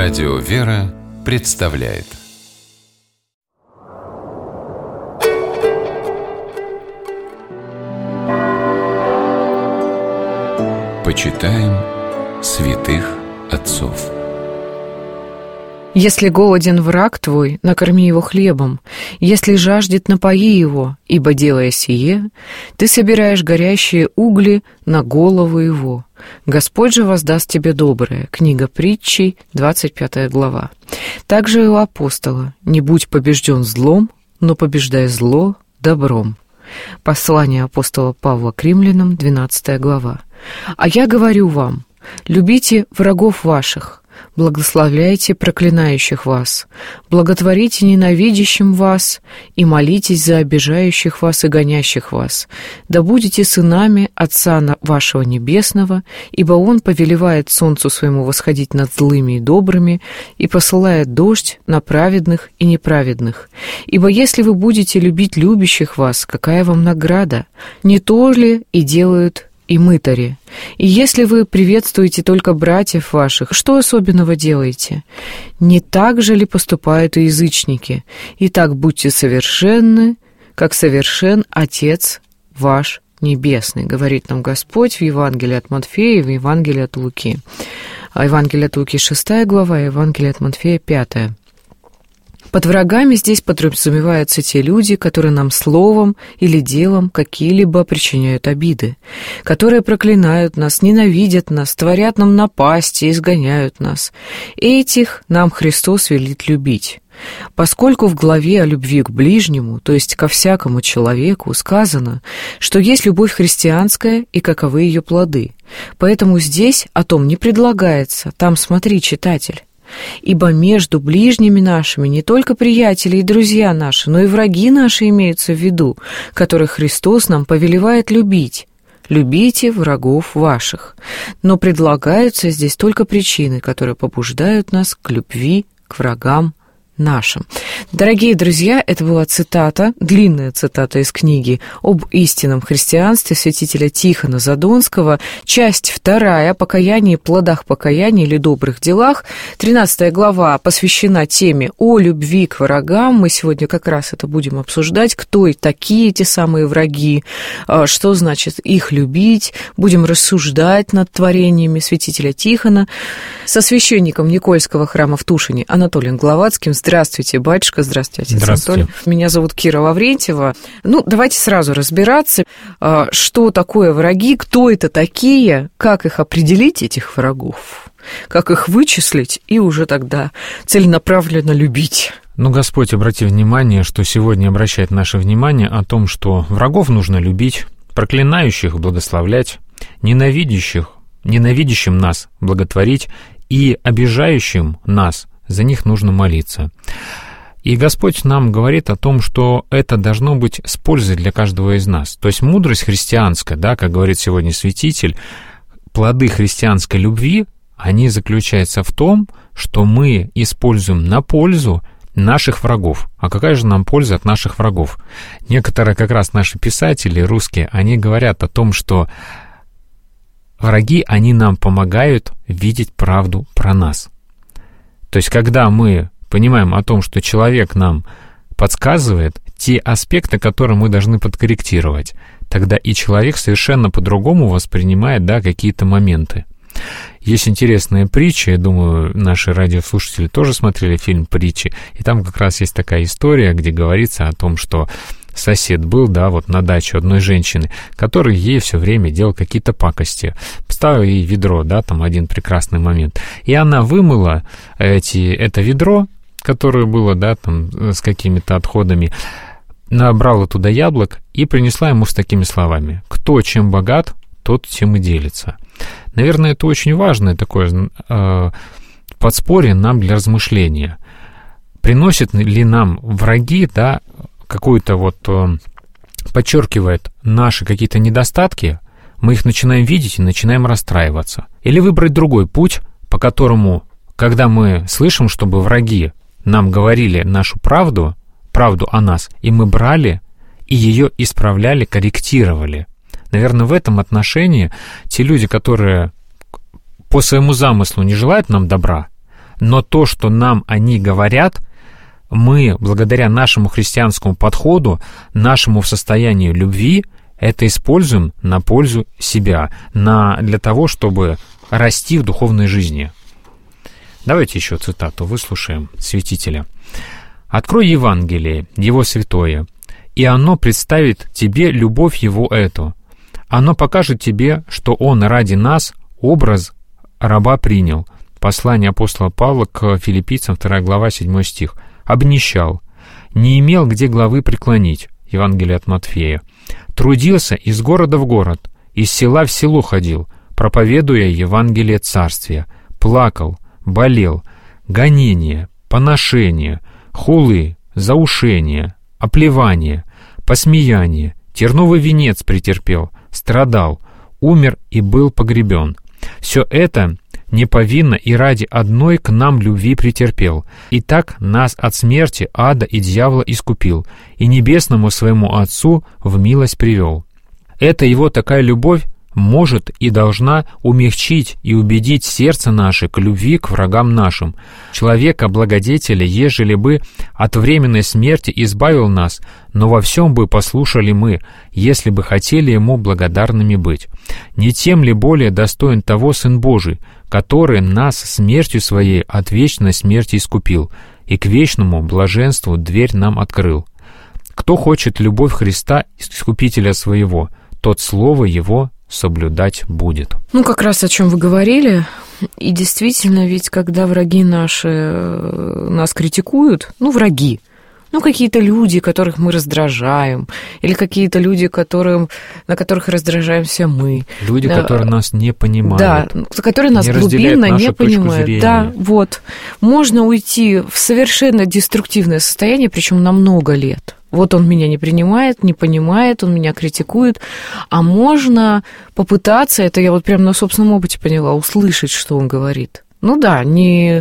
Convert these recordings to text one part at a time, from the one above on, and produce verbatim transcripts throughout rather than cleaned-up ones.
Радио «Вера» представляет. Почитаем святых отцов. Если голоден враг твой, накорми его хлебом, если жаждет, напои его, ибо, делая сие, ты собираешь горящие угли на голову его. Господь же воздаст тебе доброе. Книга Притчей, двадцать пятая глава. Также и у апостола: не будь побежден злом, но побеждай зло добром. Послание апостола Павла к римлянам, двенадцатая глава. А я говорю вам: любите врагов ваших, благословляйте проклинающих вас, благотворите ненавидящим вас и молитесь за обижающих вас и гонящих вас. Да будете сынами Отца вашего Небесного, ибо Он повелевает солнцу своему восходить над злыми и добрыми и посылает дождь на праведных и неправедных. Ибо если вы будете любить любящих вас, какая вам награда? Не то ли и делают и мытари? И если вы приветствуете только братьев ваших, что особенного делаете? Не так же ли поступают и язычники? Итак, будьте совершенны, как совершен Отец ваш Небесный, говорит нам Господь в Евангелии от Матфея и в Евангелии от Луки. А Евангелие от Луки шестая глава, и Евангелие от Матфея пятая. Под врагами здесь подразумеваются те люди, которые нам словом или делом какие-либо причиняют обиды, которые проклинают нас, ненавидят нас, творят нам напасти, изгоняют нас. Этих нам Христос велит любить. Поскольку в главе о любви к ближнему, то есть ко всякому человеку, сказано, что есть любовь христианская и каковы ее плоды. Поэтому здесь о том не предлагается. Там смотри, читатель. Ибо между ближними нашими не только приятели и друзья наши, но и враги наши имеются в виду, которых Христос нам повелевает любить. Любите врагов ваших. Но предлагаются здесь только причины, которые побуждают нас к любви к врагам нашим. Дорогие друзья, это была цитата, длинная цитата из книги об истинном христианстве святителя Тихона Задонского, часть вторая, «Покаяние и плодах покаяния или добрых делах». тринадцатая глава посвящена теме о любви к врагам. Мы сегодня как раз это будем обсуждать, кто и такие эти самые враги, что значит их любить. Будем рассуждать над творениями святителя Тихона со священником Никольского храма в Тушине Анатолием Гловацким. Здравствуйте, батюшка, здравствуйте, отец здравствуйте. Анатолий. Меня зовут Кира Лаврентьева. Ну, давайте сразу разбираться, что такое враги, кто это такие, как их определить, этих врагов, как их вычислить и уже тогда целенаправленно любить. Ну, Господь, обрати внимание, что сегодня обращает наше внимание о том, что врагов нужно любить, проклинающих благословлять, ненавидящих, ненавидящим нас благотворить и обижающим нас за них нужно молиться. И Господь нам говорит о том, что это должно быть с пользой для каждого из нас. То есть мудрость христианская, да, как говорит сегодня святитель, плоды христианской любви, они заключаются в том, что мы используем на пользу наших врагов. А какая же нам польза от наших врагов? Некоторые как раз наши писатели русские, они говорят о том, что враги, они нам помогают видеть правду про нас. То есть, когда мы понимаем о том, что человек нам подсказывает те аспекты, которые мы должны подкорректировать, тогда и человек совершенно по-другому воспринимает, да, какие-то моменты. Есть интересная притча, я думаю, наши радиослушатели тоже смотрели фильм «Притчи», и там как раз есть такая история, где говорится о том, что сосед был, да, вот на даче одной женщины, который ей все время делал какие-то пакости. Поставил ей ведро, да, там один прекрасный момент. И она вымыла эти, это ведро, которое было, да, там с какими-то отходами, набрала туда яблок и принесла ему с такими словами: «Кто чем богат, тот тем и делится». Наверное, это очень важное такое э, подспорье нам для размышления. Приносят ли нам враги, да, какую-то вот э, подчеркивает наши какие-то недостатки, мы их начинаем видеть и начинаем расстраиваться. Или выбрать другой путь, по которому, когда мы слышим, чтобы враги нам говорили нашу правду, правду о нас, и мы брали и ее исправляли, корректировали. Наверное, в этом отношении те люди, которые по своему замыслу не желают нам добра, но то, что нам они говорят, мы, благодаря нашему христианскому подходу, нашему состоянию любви, это используем на пользу себя, на, для того, чтобы расти в духовной жизни. Давайте еще цитату выслушаем святителя. «Открой Евангелие, его святое, и оно представит тебе любовь его эту. Оно покажет тебе, что он ради нас образ раба принял». Послание апостола Павла к филиппийцам, вторая глава, седьмой стих. «Обнищал, не имел где главы преклонить». Евангелие от Матфея. «Трудился из города в город, из села в село ходил, проповедуя Евангелие Царствия. Плакал, болел, гонения, поношения, хулы, заушения, оплевания, посмеяния, терновый венец претерпел, страдал, умер и был погребен. Все это неповинно и ради одной к нам любви претерпел, и так нас от смерти, ада и дьявола искупил, и небесному своему Отцу в милость привел». Это его такая любовь может и должна умягчить и убедить сердце наше к любви к врагам нашим. Человека-благодетеля, ежели бы от временной смерти избавил нас, но во всем бы послушали мы, если бы хотели ему благодарными быть. Не тем ли более достоин того Сын Божий, который нас смертью своей от вечной смерти искупил, и к вечному блаженству дверь нам открыл. Кто хочет любовь Христа, Искупителя своего, тот слово Его соблюдать будет. Ну, как раз о чем вы говорили. И действительно, ведь когда враги наши нас критикуют, ну, враги, ну, какие-то люди, которых мы раздражаем, или какие-то люди, которым, на которых раздражаемся мы. Люди, да, которые нас не понимают. Да, которые нас глубинно не понимают. Да, вот. Можно уйти в совершенно деструктивное состояние, причем на много лет. Вот он меня не принимает, не понимает, он меня критикует. А можно попытаться, это я вот прямо на собственном опыте поняла, услышать, что он говорит. Ну да, не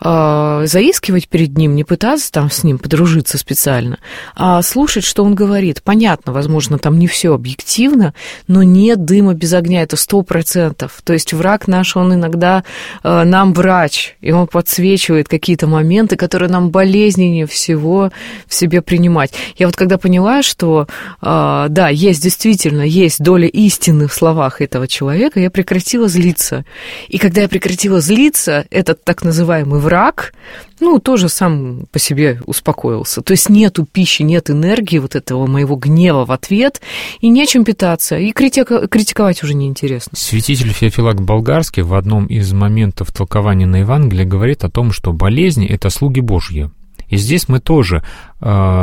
э, заискивать перед ним, не пытаться там с ним подружиться специально, а слушать, что он говорит. Понятно, возможно, там не все объективно, но нет дыма без огня, это сто процентов. То есть враг наш, он иногда э, нам врач, и он подсвечивает какие-то моменты, которые нам болезненнее всего в себе принимать. Я вот когда поняла, что э, да, есть действительно, есть доля истины в словах этого человека, я прекратила злиться. И когда я прекратила злиться, этот так называемый враг, ну, тоже сам по себе успокоился. То есть нету пищи, нет энергии вот этого моего гнева в ответ, и нечем питаться, и критика, критиковать уже неинтересно. Святитель Феофилакт Болгарский в одном из моментов толкования на Евангелие говорит о том, что болезни — это слуги Божьи. И здесь мы тоже... Э,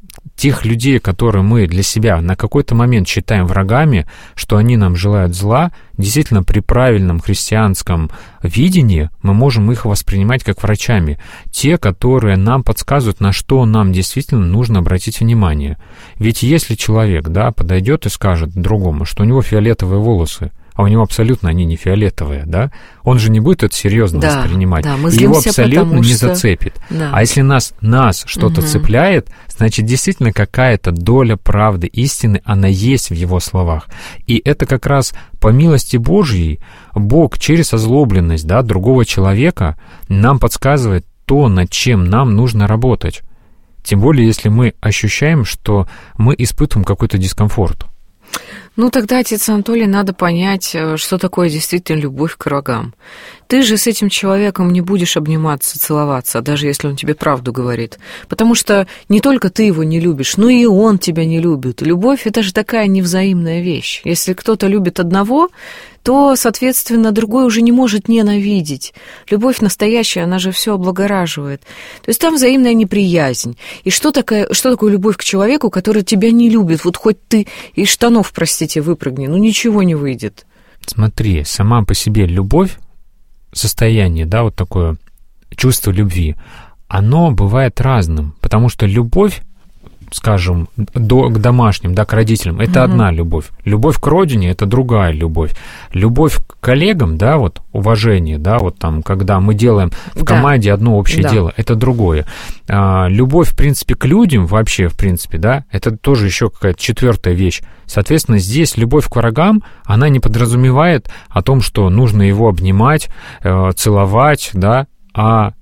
тех людей, которые мы для себя на какой-то момент считаем врагами, что они нам желают зла, действительно при правильном христианском видении мы можем их воспринимать как врачами. Те, которые нам подсказывают, на что нам действительно нужно обратить внимание. Ведь если человек, да, подойдет и скажет другому, что у него фиолетовые волосы, а у него абсолютно они не фиолетовые, да, он же не будет это серьезно да, воспринимать, да, и его абсолютно не что... зацепит. Да. А если нас, нас что-то угу. цепляет, значит, действительно какая-то доля правды, истины, она есть в его словах. И это как раз по милости Божьей Бог через озлобленность, да, другого человека нам подсказывает то, над чем нам нужно работать. Тем более, если мы ощущаем, что мы испытываем какой-то дискомфорт. Ну, тогда, отец Анатолий, надо понять, что такое действительно любовь к врагам. Ты же с этим человеком не будешь обниматься, целоваться, даже если он тебе правду говорит. Потому что не только ты его не любишь, но и он тебя не любит. Любовь — это же такая невзаимная вещь. Если кто-то любит одного, то, соответственно, другой уже не может ненавидеть. Любовь настоящая, она же все облагораживает. То есть там взаимная неприязнь. И что такое, что такое любовь к человеку, который тебя не любит? Вот хоть ты из штанов, простите, выпрыгни, ну ничего не выйдет. Смотри, сама по себе любовь, состояние, да, вот такое чувство любви, оно бывает разным, потому что любовь, скажем, до, к домашним, да, к родителям, это mm-hmm. одна любовь. Любовь к родине — это другая любовь. Любовь к коллегам, да, вот уважение, да, вот там, когда мы делаем в команде да. одно общее да. дело, это другое. А, любовь, в принципе, к людям вообще, в принципе, да, это тоже еще какая-то четвертая вещь. Соответственно, здесь любовь к врагам, она не подразумевает о том, что нужно его обнимать, э, целовать, да, а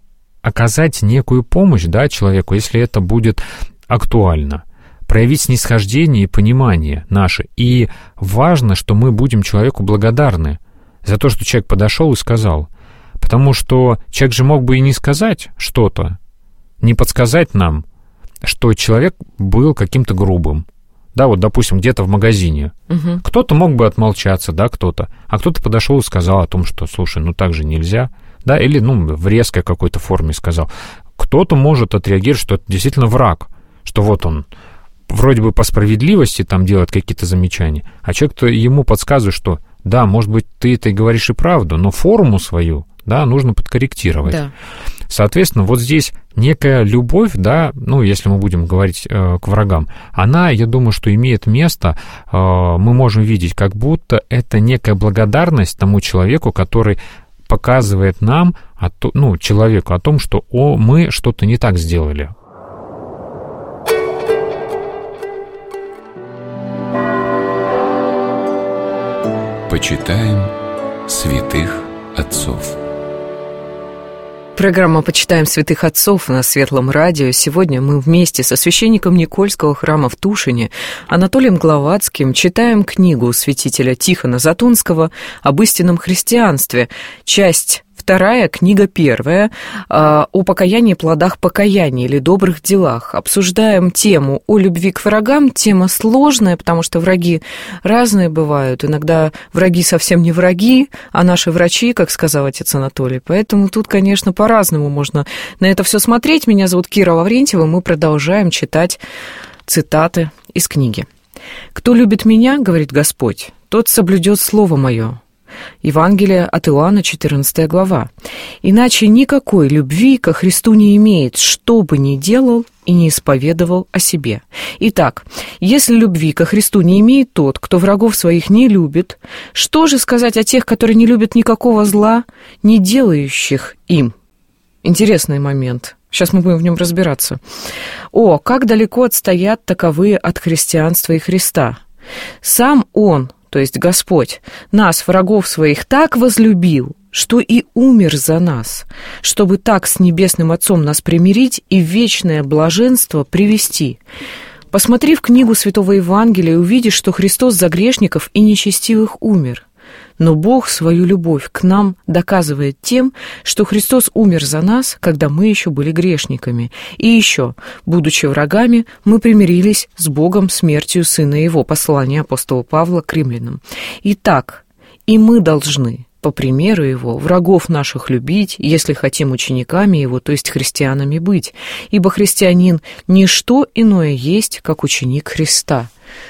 оказать некую помощь, да, человеку, если это будет актуально, проявить снисхождение и понимание наше. И важно, что мы будем человеку благодарны за то, что человек подошел и сказал. Потому что человек же мог бы и не сказать что-то, не подсказать нам, что человек был каким-то грубым. Да, вот, допустим, где-то в магазине. Угу. Кто-то мог бы отмолчаться, да, кто-то. А кто-то подошел и сказал о том, что, слушай, ну так же нельзя. Да, или, ну, в резкой какой-то форме сказал. Кто-то может отреагировать, что это действительно враг, что вот он вроде бы по справедливости там делает какие-то замечания, а человек-то ему подсказывает, что да, может быть, ты это и говоришь и правду, но форму свою, да, нужно подкорректировать. Да. Соответственно, вот здесь некая любовь, да, ну, если мы будем говорить э, к врагам, она, я думаю, что имеет место, э, мы можем видеть, как будто это некая благодарность тому человеку, который показывает нам, о то, ну, человеку о том, что о, мы что-то не так сделали. Почитаем святых отцов. Программа «Почитаем святых отцов» на Светлом радио. Сегодня мы вместе со священником Никольского храма в Тушине Анатолием Гловацким читаем книгу святителя Тихона Затонского об истинном христианстве. Часть вторая, книга первая, о покаянии, плодах покаяния или добрых делах. Обсуждаем тему о любви к врагам. Тема сложная, потому что враги разные бывают. Иногда враги совсем не враги, а наши врачи, как сказал отец Анатолий. Поэтому тут, конечно, по-разному можно на это все смотреть. Меня зовут Кира Лаврентьева. Мы продолжаем читать цитаты из книги. «Кто любит меня, — говорит Господь, — тот соблюдет слово мое». Евангелие от Иоанна, четырнадцатая глава. «Иначе никакой любви ко Христу не имеет, что бы ни делал и не исповедовал о себе. Итак, если любви ко Христу не имеет тот, кто врагов своих не любит, что же сказать о тех, которые не любят никакого зла, не делающих им?» Интересный момент. Сейчас мы будем в нем разбираться. «О, как далеко отстоят таковые от христианства и Христа! Сам Он, то есть Господь, нас, врагов своих, так возлюбил, что и умер за нас, чтобы так с Небесным Отцом нас примирить и в вечное блаженство привести. Посмотри в книгу Святого Евангелия и увидишь, что Христос за грешников и нечестивых умер. Но Бог свою любовь к нам доказывает тем, что Христос умер за нас, когда мы еще были грешниками. И еще, будучи врагами, мы примирились с Богом смертью Сына Его». Послание апостола Павла к римлянам. «Итак, и мы должны, по примеру Его, врагов наших любить, если хотим учениками Его, то есть христианами быть. Ибо христианин – не что иное есть, как ученик Христа».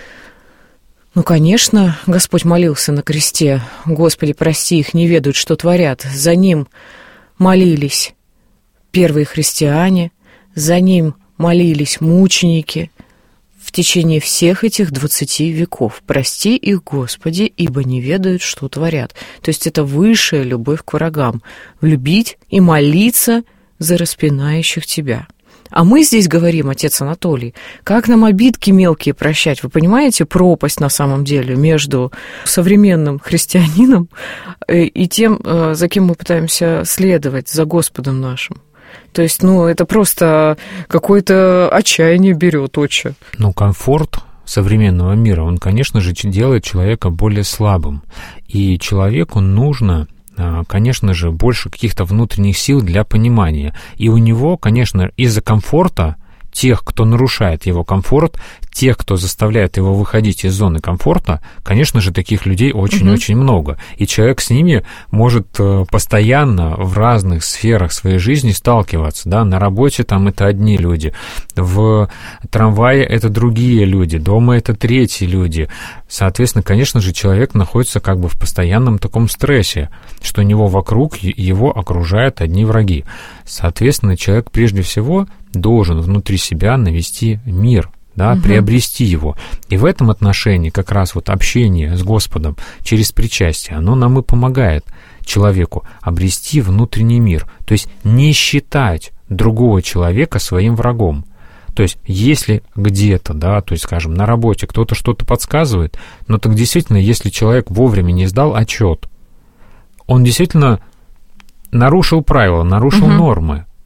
Ну, конечно, Господь молился на кресте: «Господи, прости их, не ведают, что творят». За Ним молились первые христиане, за Ним молились мученики в течение всех этих двадцати веков. «Прости их, Господи, ибо не ведают, что творят». То есть это высшая любовь к врагам – любить и молиться за распинающих тебя. А мы здесь говорим, отец Анатолий, как нам обидки мелкие прощать. Вы понимаете пропасть на самом деле между современным христианином и тем, за кем мы пытаемся следовать, за Господом нашим? То есть, ну, это просто какое-то отчаяние берет, отче. Ну, комфорт современного мира, он, конечно же, делает человека более слабым. И человеку нужно, конечно же, больше каких-то внутренних сил для понимания. И у него, конечно, из-за комфорта, тех, кто нарушает его комфорт, тех, кто заставляет его выходить из зоны комфорта, конечно же, таких людей очень-очень mm-hmm. много. И человек с ними может постоянно в разных сферах своей жизни сталкиваться. Да? На работе там это одни люди, в трамвае это другие люди, дома это третьи люди. Соответственно, конечно же, человек находится как бы в постоянном таком стрессе, что у него вокруг его окружают одни враги. Соответственно, человек прежде всего должен внутри себя навести мир, да, угу. приобрести его. И в этом отношении как раз вот общение с Господом через причастие, оно нам и помогает человеку обрести внутренний мир. То есть не считать другого человека своим врагом. То есть если где-то, да, то есть, скажем, на работе кто-то что-то подсказывает, но так действительно, если человек вовремя не сдал отчет, он действительно нарушил правила, нарушил угу. нормы.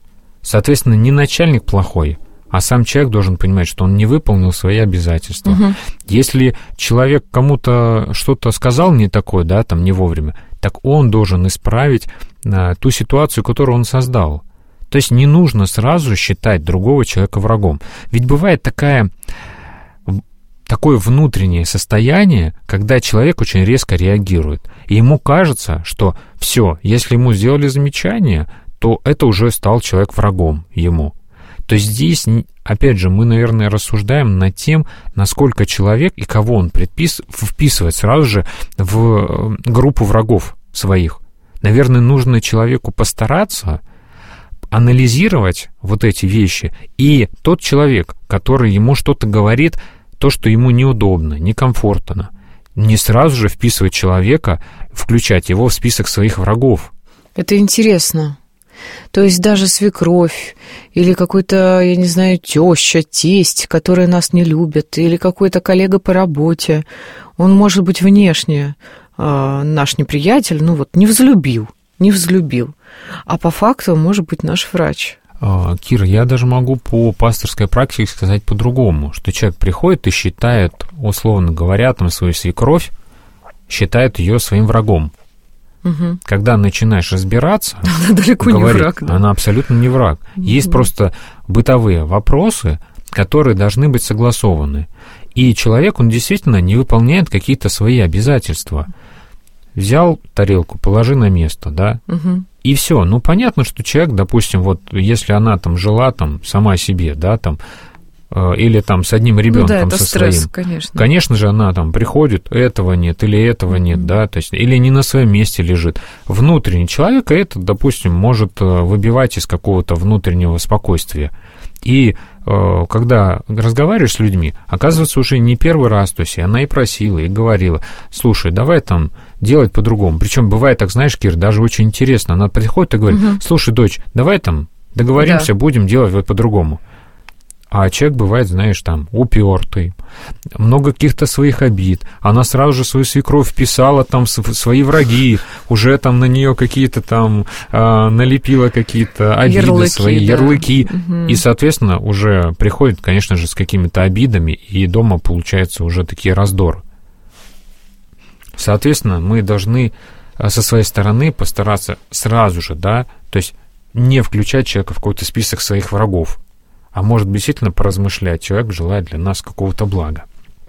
Соответственно, не начальник плохой, а сам человек должен понимать, что он не выполнил свои обязательства. Угу. Если человек кому-то что-то сказал не такое, да, там, не вовремя, так он должен исправить а, ту ситуацию, которую он создал. То есть не нужно сразу считать другого человека врагом. Ведь бывает такая, такое внутреннее состояние, когда человек очень резко реагирует. И ему кажется, что все, если ему сделали замечание, то это уже стал человек врагом ему. То есть здесь, опять же, мы, наверное, рассуждаем над тем, насколько человек и кого он предпис... вписывает сразу же в группу врагов своих. Наверное, нужно человеку постараться анализировать вот эти вещи, и тот человек, который ему что-то говорит, то, что ему неудобно, некомфортно, не сразу же вписывать человека, включать его в список своих врагов. Это интересно. То есть даже свекровь или какой-то, я не знаю, теща, тесть, которые нас не любят, или какой-то коллега по работе, он может быть внешне э, наш неприятель, ну вот, не взлюбил, не взлюбил, а по факту может быть наш врач. Кира, я даже могу по пасторской практике сказать по-другому, что человек приходит и считает, условно говоря, там свою свекровь, считает ее своим врагом. Угу. Когда начинаешь разбираться, она далеко говорит, не враг, да? Она абсолютно не враг. Угу. Есть просто бытовые вопросы, которые должны быть согласованы. И человек, он действительно не выполняет какие-то свои обязательства. Взял тарелку, положи на место, да, угу. И все. Ну, понятно, что человек, допустим, вот если она там жила там сама себе, да, там, э, или там с одним ребенком, ну, да, это со стресс, своим, конечно. Конечно же, она там приходит, этого нет, или этого mm-hmm. нет, да, то есть, или не на своем месте лежит. Внутренний человек это, допустим, может выбивать из какого-то внутреннего спокойствия. И э, когда разговариваешь с людьми, оказывается, уже не первый раз, то есть она и просила, и говорила, слушай, давай там делать по-другому. Причем бывает так, знаешь, Кир, даже очень интересно, она приходит и говорит, угу. слушай, дочь, давай там договоримся, да. будем делать вот по-другому. А человек бывает, знаешь, там, упертый, много каких-то своих обид. Она сразу же свою свекровь вписала там свои враги, уже там на нее какие-то там а, налепила какие-то обиды ярлыки, свои, да. ярлыки. Угу. И, соответственно, уже приходит, конечно же, с какими-то обидами, и дома получается уже такие раздоры. Соответственно, мы должны со своей стороны постараться сразу же, да, то есть не включать человека в какой-то список своих врагов. А может действительно поразмышлять, человек желает для нас какого-то блага.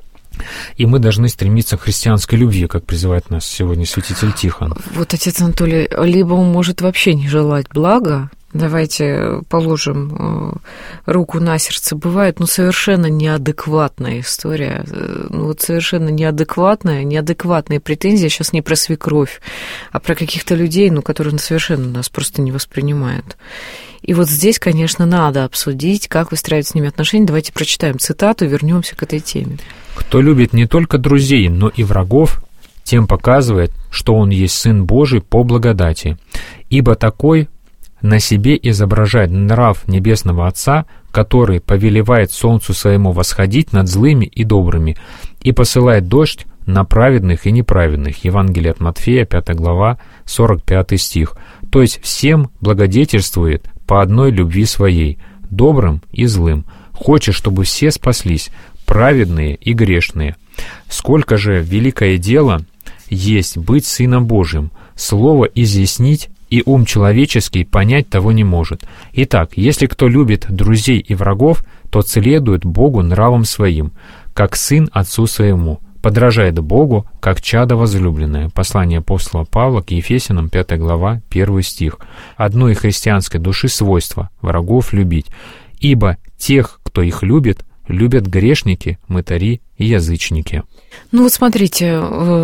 И мы должны стремиться к христианской любви, как призывает нас сегодня святитель Тихон. Вот, отец Анатолий, либо он может вообще не желать блага, давайте положим руку на сердце, бывает, ну, совершенно неадекватная история, ну, вот совершенно неадекватная, неадекватные претензии, сейчас не про свекровь, а про каких-то людей, ну, которые совершенно нас просто не воспринимают. И вот здесь, конечно, надо обсудить, как выстраивать с ними отношения. Давайте прочитаем цитату и вернемся к этой теме. «Кто любит не только друзей, но и врагов, тем показывает, что он есть Сын Божий по благодати. Ибо такой на себе изображает нрав Небесного Отца, который повелевает солнцу своему восходить над злыми и добрыми, и посылает дождь на праведных и неправедных». Евангелие от Матфея, пятая глава, сорок пятый стих. То есть всем благодетельствует по одной любви своей, добрым и злым. Хочет, чтобы все спаслись, праведные и грешные. Сколько же великое дело есть быть Сыном Божьим, слово изъяснить, и ум человеческий понять того не может. Итак, если кто любит друзей и врагов, то следует Богу нравом своим, как сын отцу своему, подражает Богу, как чадо возлюбленное. Послание апостола Павла к Ефесянам, пятая глава, первый стих. Одной христианской души свойство — врагов любить, ибо тех, кто их любит, любят грешники, мытари и язычники. Ну вот смотрите,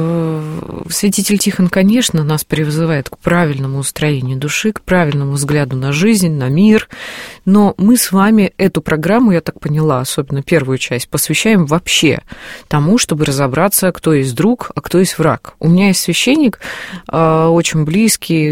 святитель Тихон, конечно, нас призывает к правильному устроению души, к правильному взгляду на жизнь, на мир, но мы с вами эту программу, я так поняла, особенно первую часть, посвящаем вообще тому, чтобы разобраться, кто есть друг, а кто есть враг. У меня есть священник, очень близкий,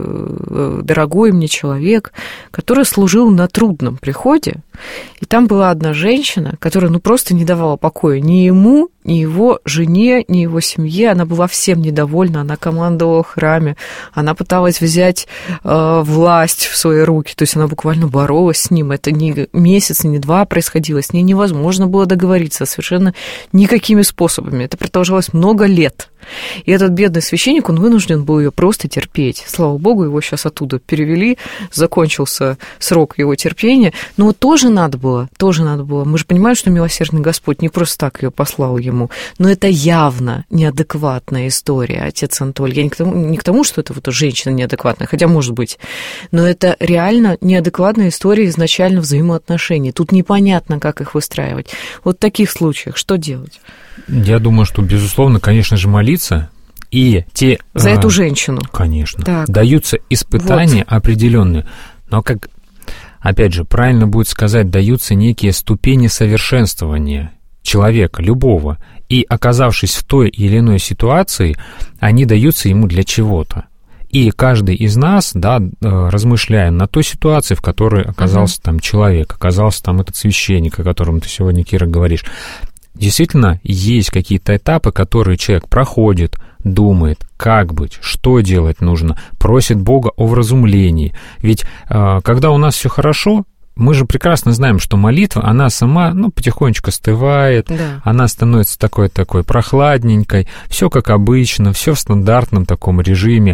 дорогой мне человек, который служил на трудном приходе, и там была одна женщина, которая ну просто не давала покоя Ни ему, ни его жене, ни его семье. Она была всем недовольна, она командовала в храме, она пыталась взять э, власть в свои руки, то есть она буквально боролась с ним. Это не месяц, не два происходило, с ней невозможно было договориться совершенно никакими способами. Это продолжалось много лет. И этот бедный священник, он вынужден был ее просто терпеть. Слава богу, его сейчас оттуда перевели, закончился срок его терпения. Но тоже надо было, тоже надо было. Мы же понимаем, что милосердный Господь не просто так ее послал ему, но это явно неадекватная история, отец Анатолий. Я не к тому, не к тому, что это вот женщина неадекватная, хотя может быть, но это реально неадекватная история изначально взаимоотношений. Тут непонятно, как их выстраивать. Вот в таких случаях что делать? Я думаю, что, безусловно, конечно же, молиться. И те... За а, эту женщину. Конечно. Так. Даются испытания вот. Определенные. Но, как, опять же, правильно будет сказать, даются некие ступени совершенствования человека, любого. И, оказавшись в той или иной ситуации, они даются ему для чего-то. И каждый из нас, да, размышляя на той ситуации, в которой оказался uh-huh. там человек, оказался там этот священник, о котором ты сегодня, Кира, говоришь, действительно, есть какие-то этапы, которые человек проходит, думает, как быть, что делать нужно, просит Бога о вразумлении. Ведь э, когда у нас все хорошо, мы же прекрасно знаем, что молитва, она сама, ну, потихонечку остывает, да. Она становится такой-такой прохладненькой, все как обычно, все в стандартном таком режиме.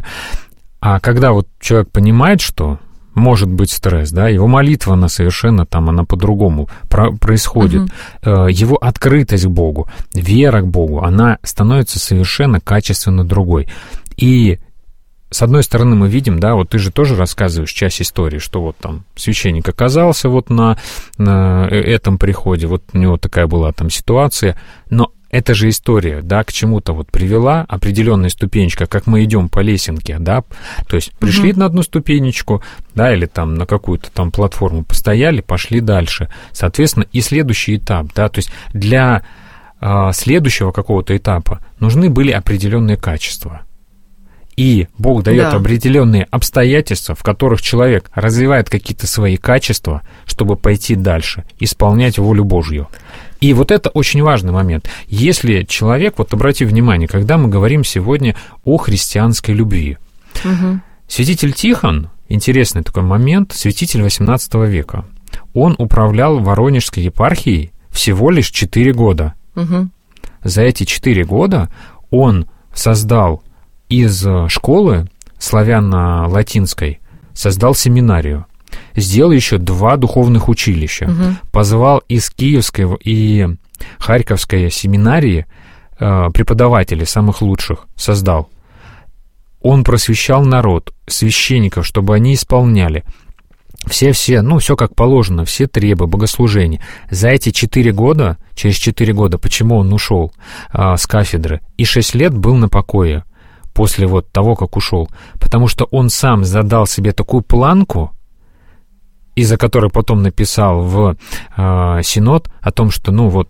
А когда вот человек понимает, что может быть стресс, да, его молитва, она совершенно там, она по-другому про- происходит. Uh-huh. Его открытость к Богу, вера к Богу, она становится совершенно качественно другой. И с одной стороны мы видим, да, вот ты же тоже рассказываешь часть истории, что вот там священник оказался вот на, на этом приходе, вот у него такая была там ситуация, но эта же история, да, к чему-то вот привела, определенная ступенечка, как мы идем по лесенке, да, то есть пришли uh-huh. на одну ступенечку, да, или там на какую-то там платформу постояли, пошли дальше. Соответственно, и следующий этап, да, то есть для а, следующего какого-то этапа нужны были определенные качества. И Бог дает да. определенные обстоятельства, в которых человек развивает какие-то свои качества, чтобы пойти дальше, исполнять волю Божью. И вот это очень важный момент. Если человек, вот обрати внимание, когда мы говорим сегодня о христианской любви, угу. святитель Тихон, интересный такой момент, святитель восемнадцатого века, он управлял Воронежской епархией всего лишь четыре года. Угу. За эти четыре года он создал из школы славяно-латинской, создал семинарию, сделал еще два духовных училища, угу. позвал из Киевской и Харьковской семинарии э, преподавателей самых лучших, создал. Он просвещал народ, священников, чтобы они исполняли все-все, ну, все как положено, все требы, богослужения. За эти четыре года, через четыре года, почему он ушел э, с кафедры, и шесть лет был на покое после вот того, как ушел, потому что он сам задал себе такую планку, из-за которой потом написал в э, Синод о том, что, ну вот,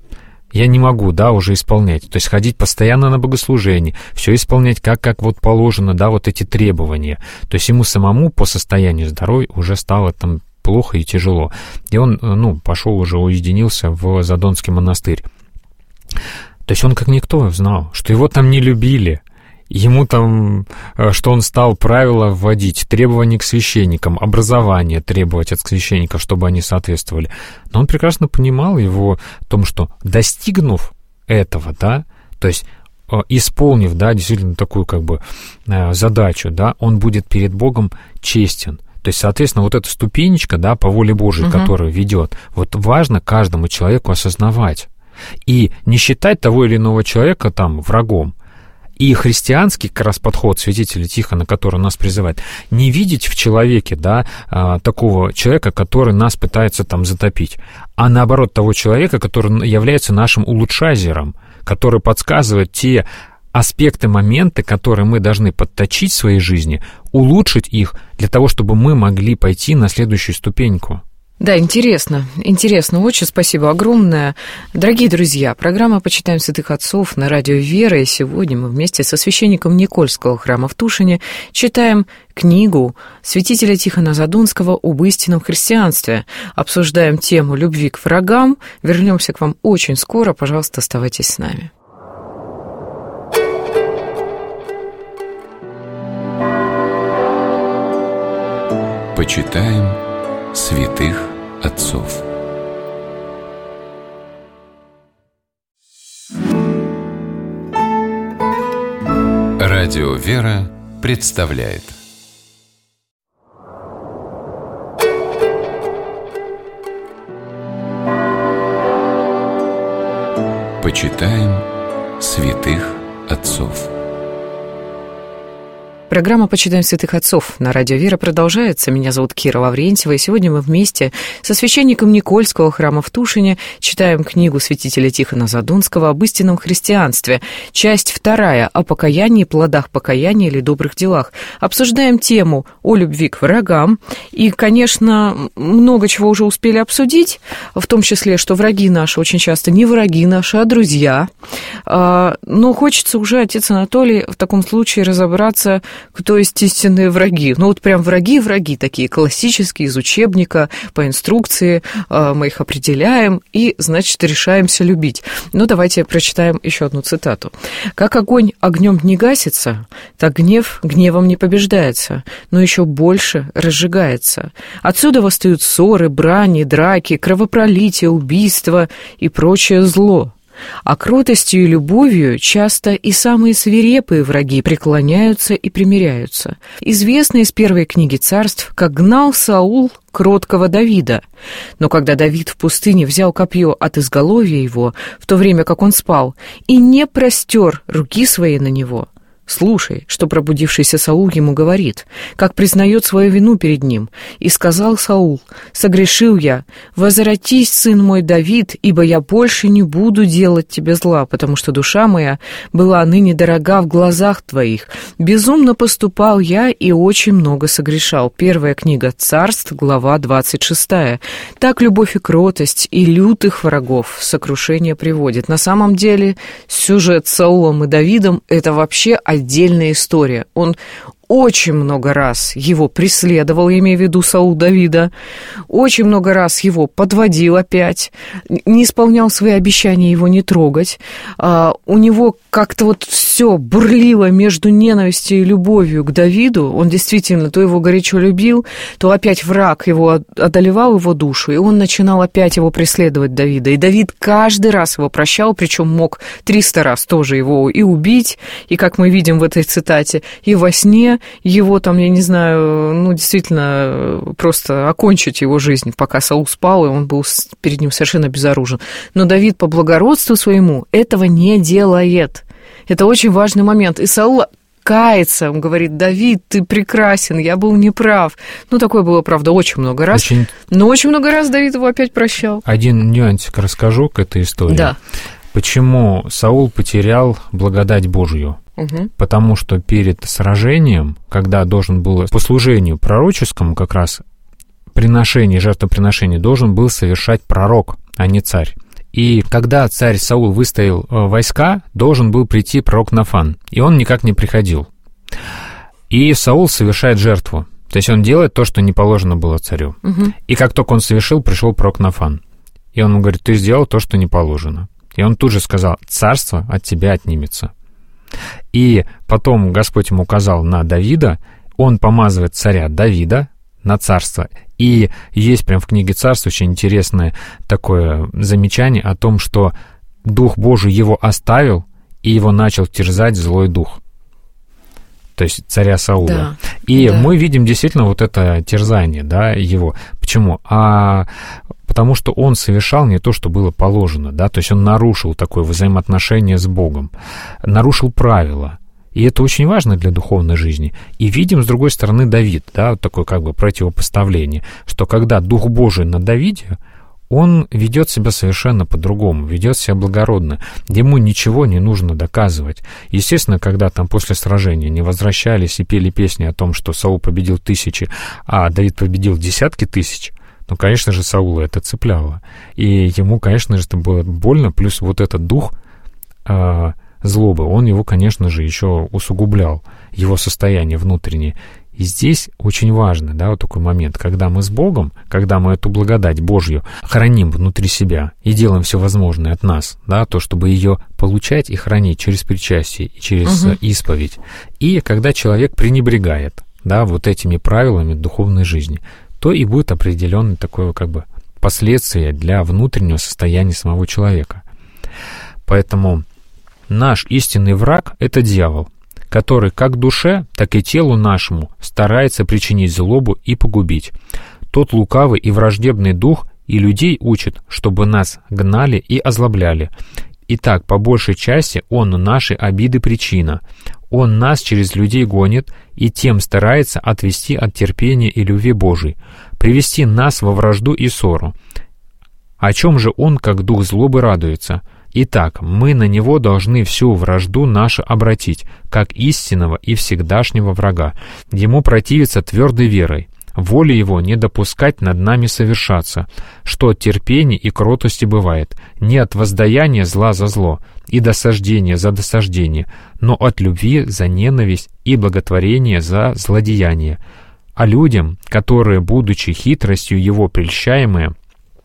я не могу, да, уже исполнять, то есть ходить постоянно на богослужение, все исполнять как, как вот положено, да, вот эти требования. То есть ему самому по состоянию здоровья уже стало там плохо и тяжело. И он, ну, пошел уже, уединился в Задонский монастырь. То есть он как никто знал, что его там не любили, ему там, что он стал правила вводить, требования к священникам, образование требовать от священников, чтобы они соответствовали. Но он прекрасно понимал его в том, что достигнув этого, да, то есть исполнив, да, действительно такую как бы задачу, да, он будет перед Богом честен. То есть, соответственно, вот эта ступенечка, да, по воле Божией, угу. которая ведет, вот важно каждому человеку осознавать и не считать того или иного человека там врагом. И христианский как раз подход святителя Тихона, который нас призывает, не видеть в человеке, да, такого человека, который нас пытается там затопить, а наоборот того человека, который является нашим улучшайзером, который подсказывает те аспекты, моменты, которые мы должны подточить в своей жизни, улучшить их для того, чтобы мы могли пойти на следующую ступеньку. Да, интересно, интересно, очень спасибо огромное. Дорогие друзья, программа «Почитаем святых отцов» на радио «Вера», и сегодня мы вместе со священником Никольского храма в Тушине читаем книгу святителя Тихона Задонского об истинном христианстве, обсуждаем тему любви к врагам. Вернемся к вам очень скоро, пожалуйста, оставайтесь с нами. Почитаем святых отцов. Радио «Вера» представляет Почитаем святых отцов. Программа «Почитаем святых отцов» на радио «Вера» продолжается. Меня зовут Кира Лаврентьева, и сегодня мы вместе со священником Никольского храма в Тушине читаем книгу святителя Тихона Задонского об истинном христианстве. Часть вторая о покаянии, плодах покаяния или добрых делах. Обсуждаем тему о любви к врагам. И, конечно, много чего уже успели обсудить, в том числе, что враги наши очень часто не враги наши, а друзья. Но хочется уже, отец Анатолий, в таком случае разобраться, кто есть истинные враги. Ну вот прям враги-враги, такие классические, из учебника, по инструкции, мы их определяем и, значит, решаемся любить. Ну давайте прочитаем еще одну цитату. «Как огонь огнем не гасится, так гнев гневом не побеждается, но еще больше разжигается. Отсюда восстают ссоры, брани, драки, кровопролитие, убийства и прочее зло. А кротостью и любовью часто и самые свирепые враги преклоняются и примиряются. Известно из первой книги царств, как гнал Саул кроткого Давида. Но когда Давид в пустыне взял копье от изголовья его, в то время как он спал, и не простер руки свои на него, слушай, что пробудившийся Саул ему говорит, как признает свою вину перед ним. И сказал Саул: согрешил я, возвратись, сын мой Давид, ибо я больше не буду делать тебе зла, потому что душа моя была ныне дорога в глазах твоих. Безумно поступал я и очень много согрешал». Первая книга царств, глава двадцать шестая. Так любовь и кротость и лютых врагов в сокрушение приводит. На самом деле сюжет с Саулом и Давидом — это вообще отдельная история. Он очень много раз его преследовал, я имею в виду Саул Давида, очень много раз его подводил опять, не исполнял свои обещания его не трогать. А, у него как-то вот все бурлило между ненавистью и любовью к Давиду. Он действительно то его горячо любил, то опять враг его одолевал его душу, и он начинал опять его преследовать, Давида. И Давид каждый раз его прощал, причем мог триста раз тоже его и убить, и, как мы видим в этой цитате, и во сне его там, я не знаю, ну, действительно, просто окончить его жизнь, пока Саул спал, и он был перед ним совершенно безоружен. Но Давид по благородству своему этого не делает. Это очень важный момент. И Саул кается, он говорит: Давид, ты прекрасен, я был неправ. Ну, такое было, правда, очень много раз. Очень... Но очень много раз Давид его опять прощал. Один нюансик расскажу к этой истории. Да. Почему Саул потерял благодать Божью? Угу. Потому что перед сражением, когда должен был по служению пророческому как раз приношение, жертвоприношение должен был совершать пророк, а не царь. И когда царь Саул выставил войска, должен был прийти пророк Нафан, и он никак не приходил. И Саул совершает жертву, то есть он делает то, что не положено было царю. Угу. И как только он совершил, пришел пророк Нафан, и он ему говорит: ты сделал то, что не положено. И он тут же сказал: царство от тебя отнимется. И потом Господь ему указал на Давида, он помазывает царя Давида на царство. И есть прям в книге Царств очень интересное такое замечание о том, что Дух Божий его оставил, и его начал терзать злой дух. То есть царя Саула. Да, и да. мы видим действительно вот это терзание, да, его. Почему? А потому что он совершал не то, что было положено, да, то есть он нарушил такое взаимоотношение с Богом, нарушил правила. И это очень важно для духовной жизни. И видим, с другой стороны, Давид, да, вот такое как бы противопоставление, что когда Дух Божий на Давиде, он ведет себя совершенно по-другому, ведет себя благородно. Ему ничего не нужно доказывать. Естественно, когда там после сражения не возвращались и пели песни о том, что Саул победил тысячи, а Давид победил десятки тысяч, Ну, конечно же, Саула это цепляло. И ему, конечно же, это было больно, плюс вот этот дух э, злобы, он его, конечно же, еще усугублял, его состояние внутреннее. И здесь очень важно, да, вот такой момент, когда мы с Богом, когда мы эту благодать Божью храним внутри себя и делаем все возможное от нас, да, то, чтобы ее получать и хранить через причастие и через угу. исповедь. И когда человек пренебрегает, да, вот этими правилами духовной жизни, то и будет определенное такое, как бы, последствие для внутреннего состояния самого человека. Поэтому наш истинный враг — это дьявол, который как душе, так и телу нашему старается причинить злобу и погубить. Тот лукавый и враждебный дух и людей учит, чтобы нас гнали и озлобляли. Итак, по большей части он наши обиды причина. Он нас через людей гонит и тем старается отвести от терпения и любви Божией, привести нас во вражду и ссору. О чем же он, как дух злобы, радуется? Итак, мы на него должны всю вражду нашу обратить, как истинного и всегдашнего врага. Ему противиться твердой верой, воле его не допускать над нами совершаться, что от терпения и кротости бывает, не от воздаяния зла за зло и досаждения за досаждение, но от любви за ненависть и благотворения за злодеяние. А людям, которые, будучи хитростью его прельщаемые,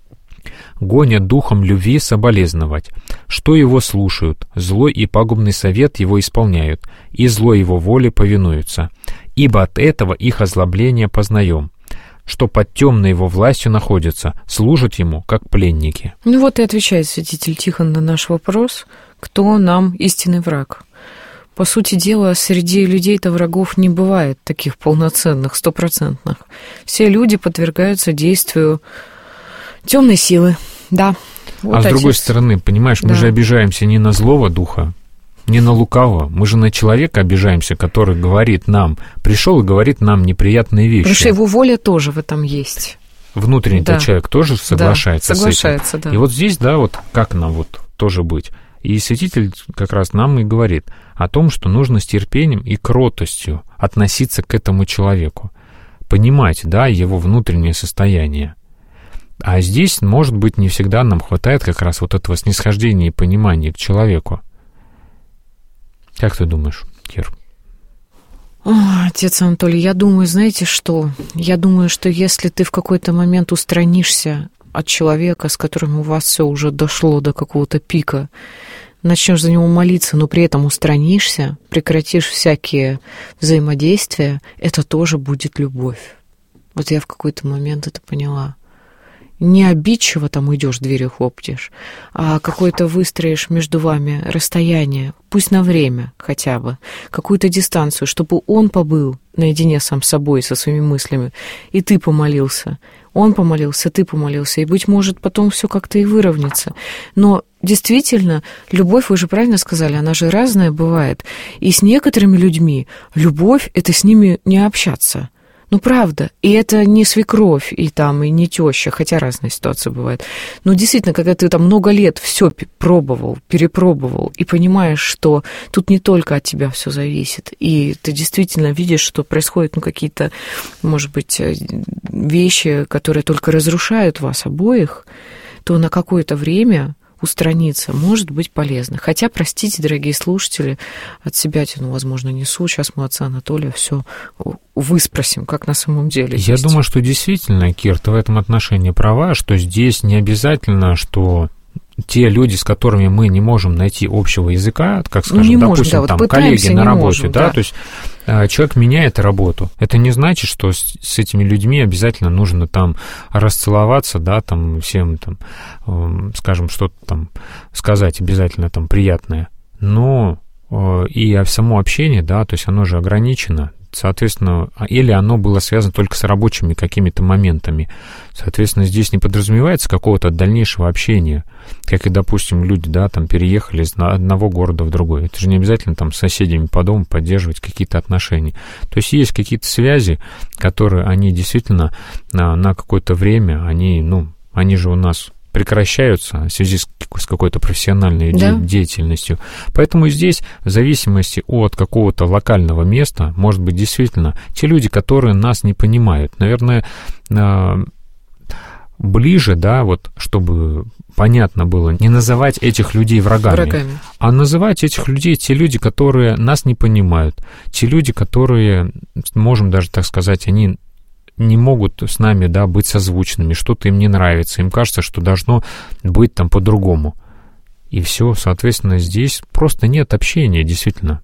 гонят духом любви соболезновать, что его слушают, злой и пагубный совет его исполняют, и злой его воле повинуются. Ибо от этого их озлобление познаем, что под темной его властью находятся, служат ему, как пленники». Ну вот и отвечает святитель Тихон на наш вопрос, кто нам истинный враг. По сути дела, среди людей-то врагов не бывает таких полноценных, стопроцентных. Все люди подвергаются действию темной силы, да. Вот а отец. С другой стороны, понимаешь, мы да. же обижаемся не на злого духа, не на лукавого, мы же на человека обижаемся, который говорит нам, пришел и говорит нам неприятные вещи. Потому что его воля тоже в этом есть. Внутренний-то да. человек тоже соглашается, да, соглашается с этим. Да. И вот здесь, да, вот как нам вот тоже быть? И святитель как раз нам и говорит о том, что нужно с терпением и кротостью относиться к этому человеку, понимать, да, его внутреннее состояние. А здесь, может быть, не всегда нам хватает как раз вот этого снисхождения и понимания к человеку. Как ты думаешь, Кир? О, отец Анатолий, я думаю, знаете что? Я думаю, что если ты в какой-то момент устранишься от человека, с которым у вас все уже дошло до какого-то пика, начнешь за него молиться, но при этом устранишься, прекратишь всякие взаимодействия, это тоже будет любовь. Вот я в какой-то момент это поняла. Не обидчиво там уйдешь, дверью хлопнешь, а какое-то выстроишь между вами расстояние, пусть на время хотя бы, какую-то дистанцию, чтобы он побыл наедине сам с собой, со своими мыслями, и ты помолился. Он помолился, ты помолился, и, быть может, потом все как-то и выровняется. Но действительно, любовь, вы же правильно сказали, она же разная бывает. И с некоторыми людьми любовь — это с ними не общаться. Ну, правда. И это не свекровь, и там, и не теща, хотя разные ситуации бывают. Но действительно, когда ты там много лет все пробовал, перепробовал, и понимаешь, что тут не только от тебя все зависит, и ты действительно видишь, что происходят, ну, какие-то, может быть, вещи, которые только разрушают вас обоих, то на какое-то время устраниться может быть полезно. Хотя, простите, дорогие слушатели, от себя тяну, возможно, несу. Сейчас мы отца Анатолия все выспросим, как на самом деле Я есть. думаю, что действительно, Кир, ты в этом отношении права, что здесь не обязательно, что те люди, с которыми мы не можем найти общего языка, как, скажем, ну, допустим, можем, да, там вот коллеги на работе, можем, да, да, то есть человек меняет работу. Это не значит, что с, с этими людьми обязательно нужно там расцеловаться, да, там всем там, э, скажем, что-то там сказать обязательно там приятное. Но э, и само общение, да, то есть оно же ограничено. Соответственно, или оно было связано только с рабочими какими-то моментами. Соответственно, здесь не подразумевается какого-то дальнейшего общения, как и, допустим, люди, да, там переехали из одного города в другой. Это же не обязательно там с соседями по дому поддерживать какие-то отношения. То есть есть какие-то связи, которые они действительно на, на какое-то время, они, ну, они же у нас прекращаются в связи с, с какой-то профессиональной да. де- деятельностью. Поэтому здесь, в зависимости от какого-то локального места, может быть, действительно, те люди, которые нас не понимают, наверное, ближе, да, вот, чтобы понятно было, не называть этих людей врагами, врагами, а называть этих людей те люди, которые нас не понимают, те люди, которые, можем даже так сказать, они не могут с нами, да, быть созвучными, что-то им не нравится, им кажется, что должно быть там по-другому. И все, соответственно, здесь просто нет общения, действительно.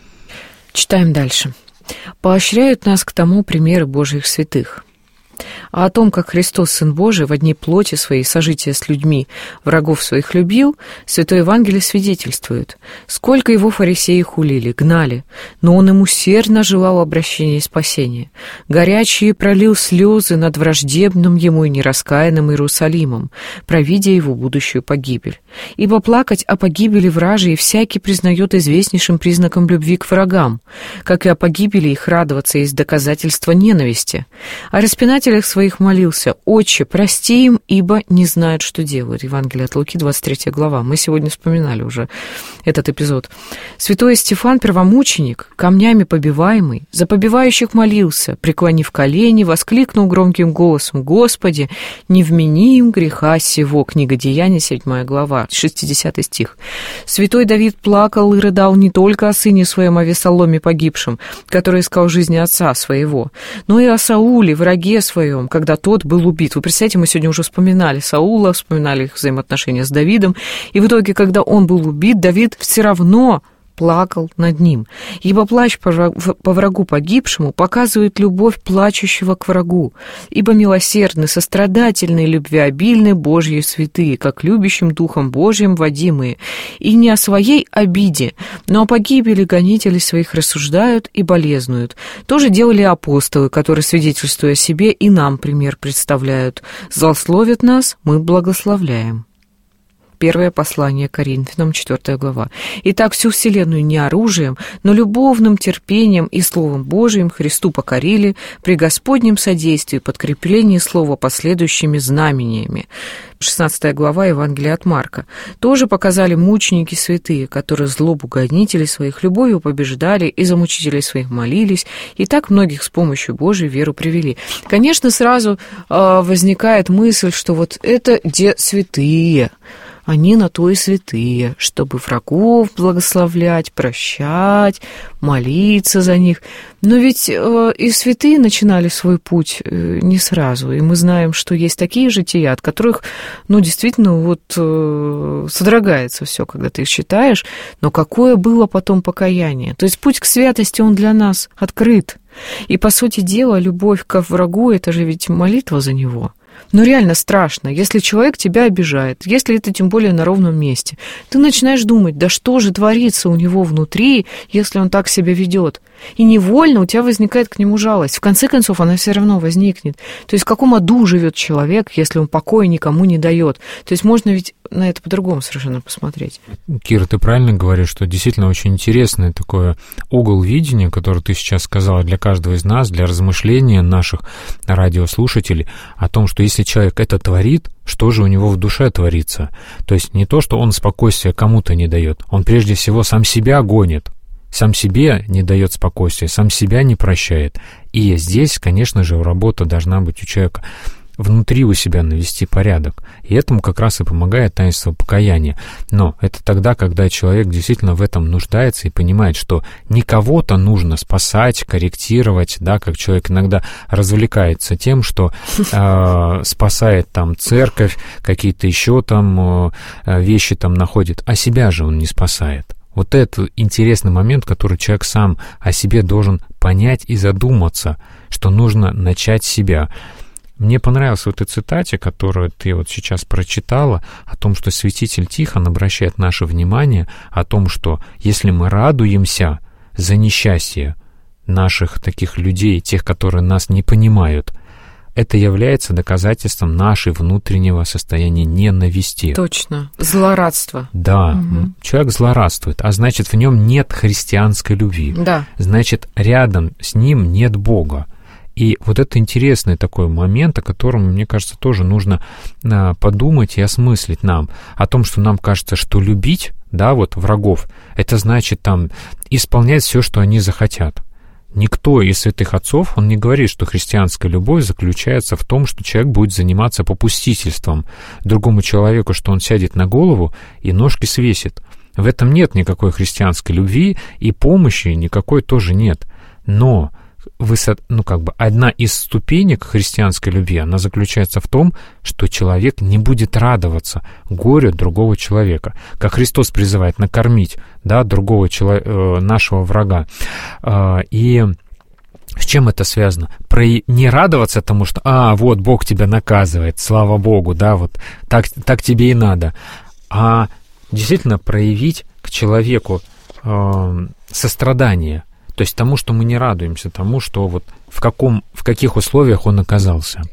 Читаем дальше. «Поощряют нас к тому примеры Божьих святых. А о том, как Христос, Сын Божий, в одни плоти своей сожития с людьми врагов своих любил, Святое Евангелие свидетельствует. Сколько его фарисеи хулили, гнали, но он им усердно желал обращения и спасения. Горячие пролил слезы над враждебным ему и нераскаянным Иерусалимом, провидя его будущую погибель. Ибо плакать о погибели вражьей всякий признает известнейшим признаком любви к врагам, как и о погибели их радоваться есть доказательство ненависти. О распинателях своих молился: «Отче, прости им, ибо не знают, что делают». Евангелие от Луки, двадцать третья глава. Мы сегодня вспоминали уже этот эпизод. Святой Стефан, первомученик, камнями побиваемый, за побивающих молился, преклонив колени, воскликнул громким голосом: «Господи, не вмени им греха сего». Книга Деяний, седьмая глава, шестидесятый стих. Святой Давид плакал и рыдал не только о сыне своем Авессаломе погибшем, который искал жизни отца своего, но и о Сауле, враге своем, когда тот был убит. Вы представляете, мы сегодня уже вспоминали Саула, вспоминали их взаимоотношения с Давидом, и в итоге, когда он был убит, Давид все равно плакал над ним. Ибо плач по врагу погибшему показывает любовь плачущего к врагу, ибо милосердны, сострадательные, любвеобильны Божьи святые, как любящим Духом Божьим водимые, и не о своей обиде, но о погибели гонителей своих рассуждают и болезнуют. То же делали апостолы, которые, свидетельствуя о себе, и нам пример представляют. Злословят нас, мы благословляем. Первое послание Коринфянам, четвёртая глава. «Итак, всю вселенную не оружием, но любовным терпением и Словом Божиим Христу покорили при Господнем содействии, подкреплении Слова последующими знамениями». шестнадцатая глава Евангелия от Марка. «Тоже показали мученики святые, которые злобу гонителей своих любовью побеждали и за мучителей своих молились, и так многих с помощью Божией веру привели». Конечно, сразу э, возникает мысль, что вот это где святые. Они на то и святые, чтобы врагов благословлять, прощать, молиться за них. Но ведь э, и святые начинали свой путь э, не сразу, и мы знаем, что есть такие жития, от которых, ну, действительно, вот э, содрогается все, когда ты их читаешь, но какое было потом покаяние. То есть путь к святости, он для нас открыт. И, по сути дела, любовь к врагу – это же ведь молитва за него. Но реально страшно, если человек тебя обижает, если это тем более на ровном месте. Ты начинаешь думать, да что же творится у него внутри, если он так себя ведет. И невольно у тебя возникает к нему жалость. В конце концов, она все равно возникнет. То есть в каком аду живет человек, если он покоя никому не дает? То есть можно ведь на это по-другому совершенно посмотреть. Кира, ты правильно говоришь, что действительно очень интересный такой угол видения, который ты сейчас сказала для каждого из нас, для размышления наших радиослушателей о том, что если человек это творит, что же у него в душе творится? То есть не то, что он спокойствия кому-то не дает, он прежде всего сам себя гонит, сам себе не дает спокойствия, сам себя не прощает. И здесь, конечно же, работа должна быть у человека внутри у себя навести порядок. И этому как раз и помогает таинство покаяния. Но это тогда, когда человек действительно в этом нуждается и понимает, что не кого-то нужно спасать, корректировать, да, как человек иногда развлекается тем, что э, спасает там церковь, какие-то еще там э, вещи там находит, а себя же он не спасает. Вот это интересный момент, который человек сам о себе должен понять и задуматься, что нужно начать с себя. Мне понравилась вот эта цитата, которую ты вот сейчас прочитала, о том, что святитель Тихон обращает наше внимание о том, что если мы радуемся за несчастье наших таких людей, тех, которые нас не понимают, это является доказательством нашего внутреннего состояния ненависти. Точно. Злорадство. Да. Угу. Человек злорадствует, а значит, в нем нет христианской любви. Да. Значит, рядом с ним нет Бога. И вот это интересный такой момент, о котором, мне кажется, тоже нужно а, подумать и осмыслить нам. О том, что нам кажется, что любить, да, вот врагов, это значит там исполнять все, что они захотят. Никто из святых отцов, он не говорит, что христианская любовь заключается в том, что человек будет заниматься попустительством другому человеку, что он сядет на голову и ножки свесит. В этом нет никакой христианской любви, и помощи никакой тоже нет. Но высот, ну, как бы одна из ступенек христианской любви, она заключается в том, что человек не будет радоваться горю другого человека. Как Христос призывает накормить, да, другого человека, нашего врага. И с чем это связано? Про не радоваться тому, что «а, вот, Бог тебя наказывает, слава Богу, да, вот так, так тебе и надо», а действительно проявить к человеку э, сострадание, то есть тому, что мы не радуемся, тому, что вот в, каком, в каких условиях он оказался.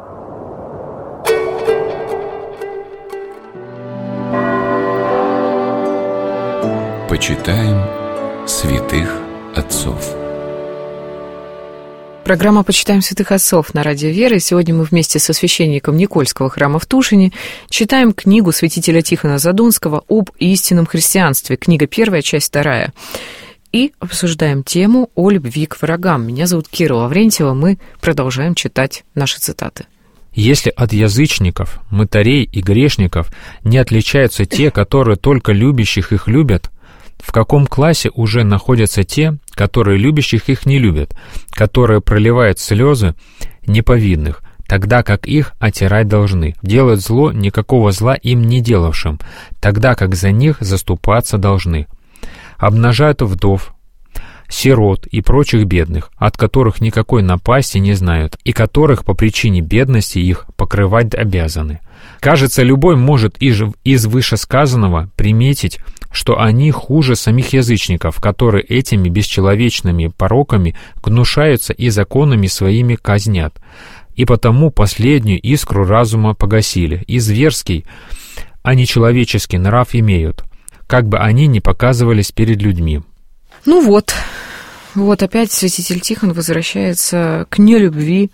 Почитаем святых отцов. Программа «Почитаем святых отцов» на Радио Вера. И сегодня мы вместе со священником Никольского храма в Тушине читаем книгу святителя Тихона Задонского об истинном христианстве. Книга первая, часть вторая. И обсуждаем тему о любви к врагам. Меня зовут Кира Лаврентьева. Мы продолжаем читать наши цитаты. «Если от язычников, мытарей и грешников не отличаются те, которые только любящих их любят, в каком классе уже находятся те, которые любящих их не любят, которые проливают слезы неповинных, тогда как их отирать должны, делать зло никакого зла им не делавшим, тогда как за них заступаться должны, обнажают вдов, сирот и прочих бедных, от которых никакой напасти не знают, и которых по причине бедности их покрывать обязаны. Кажется, любой может из, из вышесказанного приметить, что они хуже самих язычников, которые этими бесчеловечными пороками гнушаются и законами своими казнят, и потому последнюю искру разума погасили, и зверский, а не человеческий нрав имеют, как бы они ни показывались перед людьми». Ну вот, вот опять святитель Тихон возвращается к нелюбви,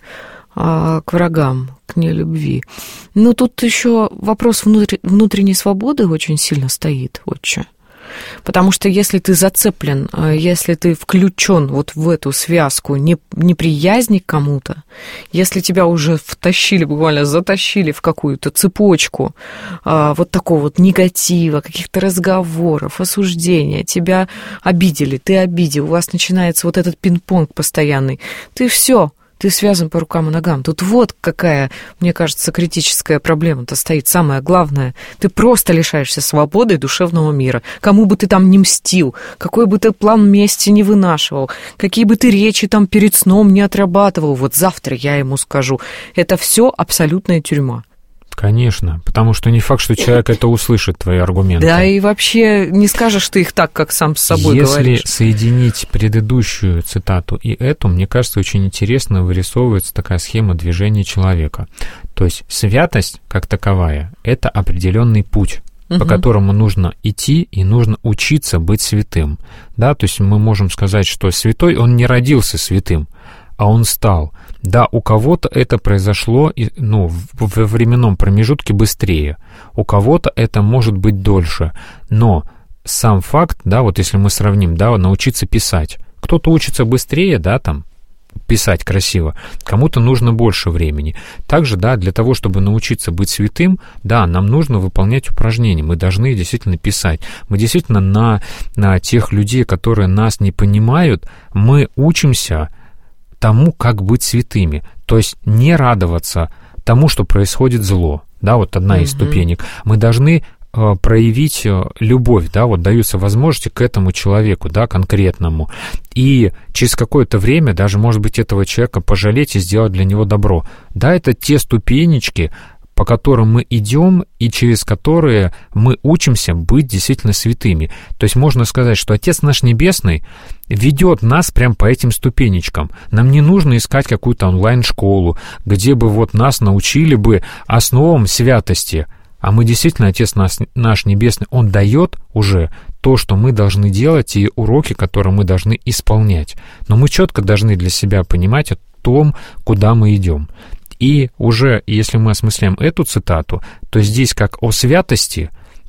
а, к врагам, к нелюбви. Но тут еще вопрос внутр... внутренней свободы очень сильно стоит, отче. Потому что если ты зацеплен, если ты включен вот в эту связку неприязни к кому-то, если тебя уже втащили, буквально затащили в какую-то цепочку вот такого вот негатива, каких-то разговоров, осуждения, тебя обидели, ты обидел, у вас начинается вот этот пинг-понг постоянный, ты все. Ты связан по рукам и ногам. Тут вот какая, мне кажется, критическая проблема-то стоит. Самое главное, ты просто лишаешься свободы и душевного мира. Кому бы ты там ни мстил, какой бы ты план мести не вынашивал, какие бы ты речи там перед сном не отрабатывал, вот завтра я ему скажу. Это все абсолютная тюрьма. Конечно, потому что не факт, что человек это услышит, твои аргументы. Да, и вообще не скажешь ты их так, как сам с собой Если говоришь. Если соединить предыдущую цитату и эту, мне кажется, очень интересно вырисовывается такая схема движения человека. То есть святость, как таковая, это определенный путь, угу. по которому нужно идти и нужно учиться быть святым. Да, то есть мы можем сказать, что святой, он не родился святым, а он стал. Да, у кого-то это произошло, ну, во временном промежутке быстрее, у кого-то это может быть дольше, но сам факт, да, вот если мы сравним, да, научиться писать, кто-то учится быстрее, да, там, писать красиво, кому-то нужно больше времени. Также, да, для того, чтобы научиться быть святым, да, нам нужно выполнять упражнения, мы должны действительно писать. Мы действительно на, на тех людей, которые нас не понимают, мы учимся тому, как быть святыми, то есть не радоваться тому, что происходит зло, да, вот одна mm-hmm. из ступенек. Мы должны э, проявить э, любовь, да, вот даются возможности к этому человеку, да, конкретному, и через какое-то время даже, может быть, этого человека пожалеть и сделать для него добро. Да, это те ступенечки, по которым мы идем и через которые мы учимся быть действительно святыми. То есть можно сказать, что Отец наш Небесный ведет нас прямо по этим ступенечкам. Нам не нужно искать какую-то онлайн-школу, где бы вот нас научили бы основам святости. А мы действительно, Отец наш, наш Небесный, Он дает уже то, что мы должны делать, и уроки, которые мы должны исполнять. Но мы четко должны для себя понимать о том, куда мы идем. И уже, если мы осмысляем эту цитату, то здесь как о святости,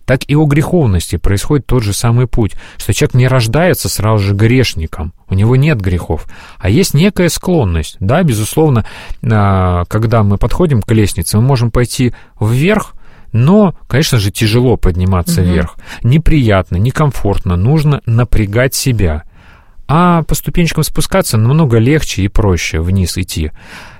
так и о греховности происходит тот же самый путь, что человек не рождается сразу же грешником, у него нет грехов, а есть некая склонность. Да, безусловно, когда мы подходим к лестнице, мы можем пойти вверх, но, конечно же, тяжело подниматься угу. вверх. Неприятно, некомфортно, нужно напрягать себя. А по ступенечкам спускаться намного легче и проще вниз идти.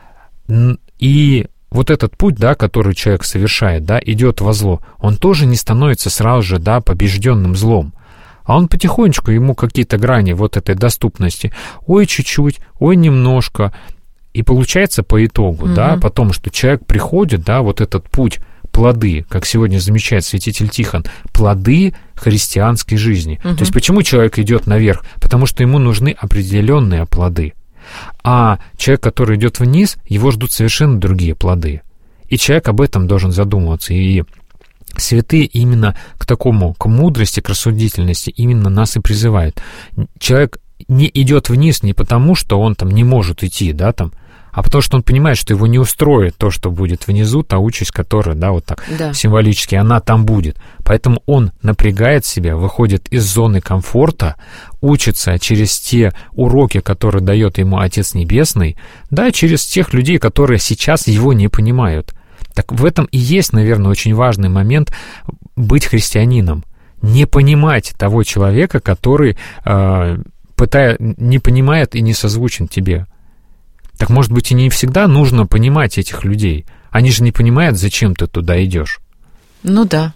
И вот этот путь, да, который человек совершает, да, идет во зло, он тоже не становится сразу же, да, побежденным злом. А он потихонечку, ему какие-то грани вот этой доступности, ой, чуть-чуть, ой, немножко. И получается по итогу, угу. да, потом, что человек приходит, да, вот этот путь, плоды, как сегодня замечает святитель Тихон, плоды христианской жизни. Угу. То есть почему человек идет наверх? Потому что ему нужны определенные плоды. А человек, который идет вниз, его ждут совершенно другие плоды. И человек об этом должен задумываться. И святые именно к такому, к мудрости, к рассудительности именно нас и призывают. Человек не идет вниз не потому, что он там не может идти, да, там, а потому что он понимает, что его не устроит то, что будет внизу, та участь, которая, да, вот так да. символически, она там будет. Поэтому он напрягает себя, выходит из зоны комфорта, учится через те уроки, которые дает ему Отец Небесный, да, через тех людей, которые сейчас его не понимают. Так в этом и есть, наверное, очень важный момент быть христианином. Не понимать того человека, который э, пытая, не понимает и не созвучен тебе. Так, может быть, и не всегда нужно понимать этих людей. Они же не понимают, зачем ты туда идешь. Ну да.